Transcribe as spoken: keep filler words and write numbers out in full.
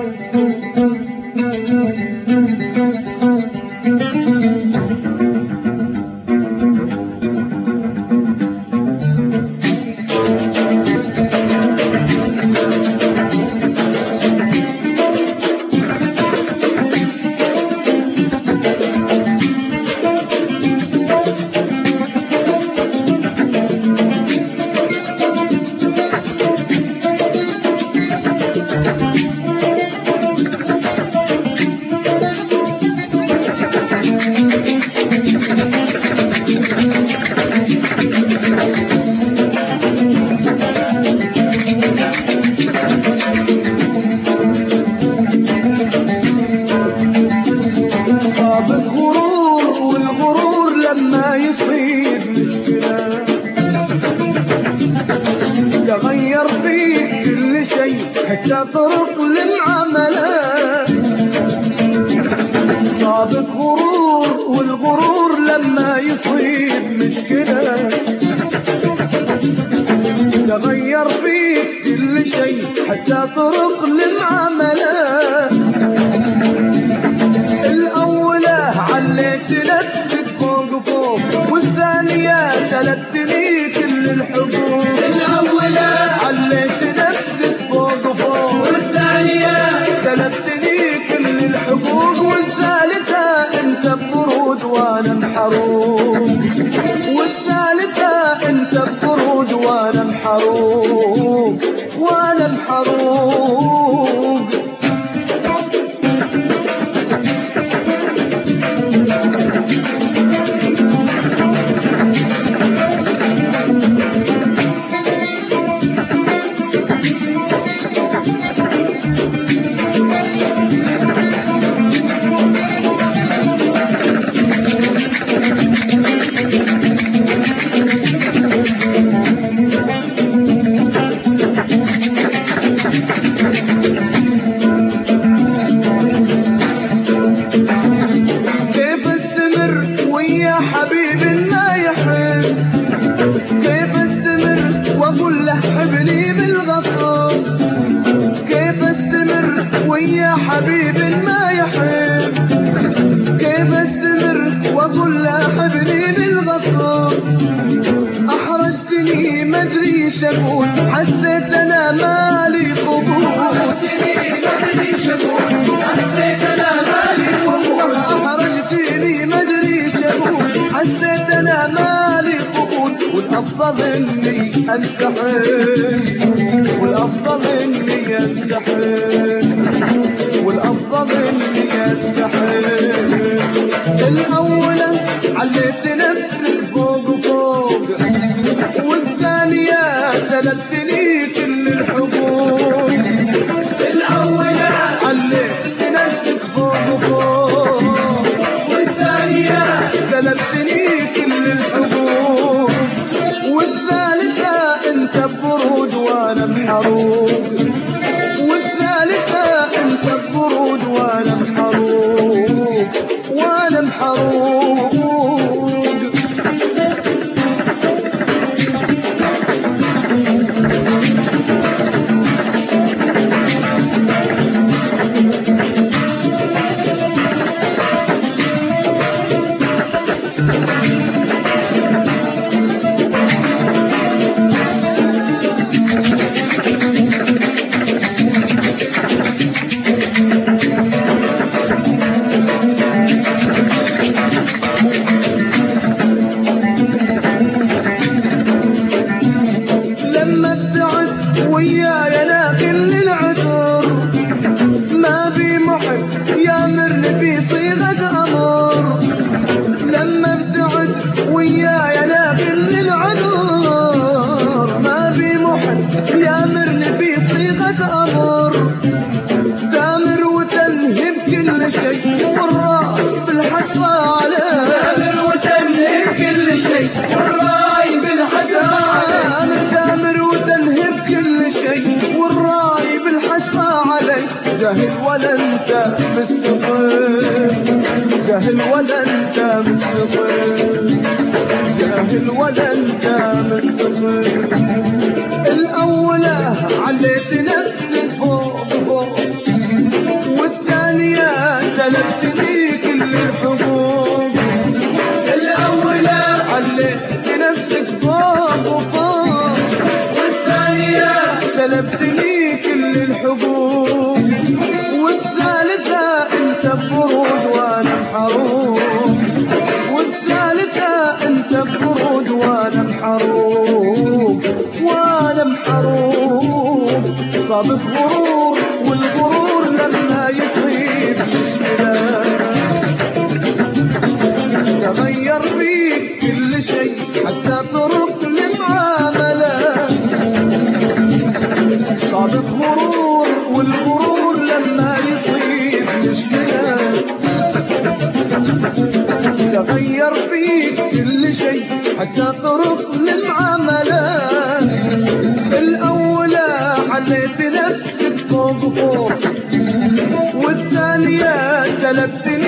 حتى طرق للعملات صابك غرور، والغرور لما يصيب مشكلة تغير فيك كل شيء حتى طرق للعملات. الأولى عليت نفسك فوق فوق، والثانية سلبتني كل الحقوق. الأولى عليت نفسك فوق فوق، والثانية سلبتني كل الحقوق. والثالثة انت بفرود وانا محروق، والثالثة انت بفرود وانا محروق، وانا محروق. يا حبيب ما يحب، كيف استمر واقول له حبني بالغصب. احرجتني ما ادري ايش اقول، حسيت انا مالي قبول. أحرجتني ما ادري ايش اقول، حسيت انا مالي قبول. احرجتني ما ادري ايش اقول، حسيت انا مالي قبول. والافضل اني انسحب، والافضل اني انسحب، والأفضل إني أنسحب. الأولى عليت نفسك فوق فوق، والثانية سلبتني كل الحقوق. الأولى عليت نفسك فوق فوق، والثانية سلبتني كل الحقوق. والثالثة أنت ببرود وأنا محروق، والثالثة أنت ببرود وأنا محروق، وأنا محروق. لما ابتعد وياي انا كل العذر، ما بي محب يامرني في صيغة امر. لما ابتعد وياي انا كل العذر، ما بي محب يامرني في صيغة امر. تامر وتنهب كل شيء والراي بالحسرة عليه، تامر وتنهب كل شيء والراي بالحسرة عليه. تامر وتنهب كل شيء والراي بالحسرة علي. جاهل ولا انت مستقيم، جاهل ولا انت مستقيم، جاهل ولا انت مستقيم. الأولى عليت نفسك فوق فوق، بهدوء، والثالثة انت ببرود وانا بحروب، والثالثة انت ببرود وانا بحروب، وانا بحروب. صابت غرور، والغرور لما يصيب مشكلة تغير فيك كل شيء حتى طرق المعاملة. صابت غرور، والغرور لما يصيب مشكلة تغير فيك كل شيء حتى طرق المعاملة. الأولى حليت نفسك فوق فوق، والثانية سلبت